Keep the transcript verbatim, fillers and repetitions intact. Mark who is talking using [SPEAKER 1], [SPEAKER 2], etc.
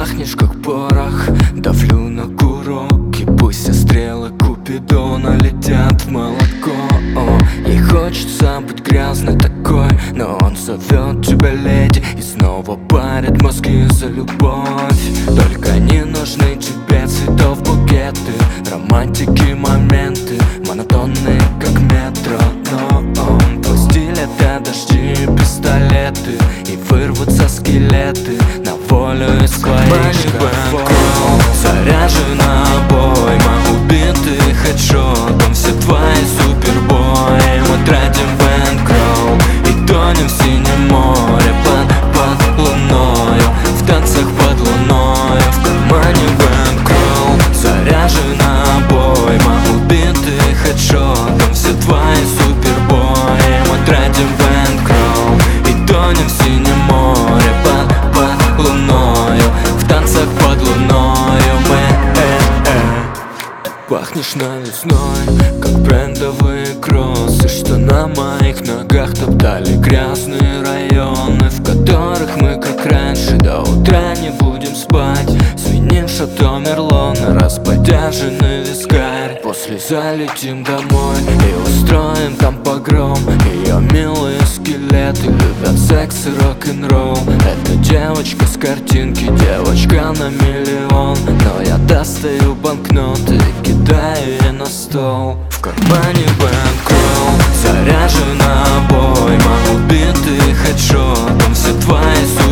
[SPEAKER 1] пахнешь как порох, давлю на курок, и пусть все стрелы Купидона летят в молоко. О, ей хочется быть грязной такой, но он зовет тебя леди и снова парит мозги за любовь. Только не нужны тебе цветов букеты, романтики, моменты монотонные, как метро. Но он твой стиль — это дожди и пистолеты, и вырвутся скелеты на волю из твоих шкафов. Заряжена обойма убитых хедшотом, все твои супербои. Мы тратим бэнкролл и тонем в синем море под, под луною, в танцах под луною. В кармане бэнкролл, заряжена обойма убитых хедшотом, все твои супербои. Мы тратим бэнкролл и тонем в синем море под, под луною, в танцах под луною. Мы э, э. Пахнешь новизной, как брендовые кроссы, что на моих ногах топтали грязные районы, в которых мы, как раньше, до утра не будем спать. Свиним шато Мерлона, расподяженный вискарь. После залетим домой и устроим там погром. Ее милые скелеты любят секс и рок-н-ролл. Это девочка с картинки, девочка на миллион. Но я достаю банкноты и кидаю ей на стол. В кармане бэнкролл, заряжена обойма убитых хедшотом, все твои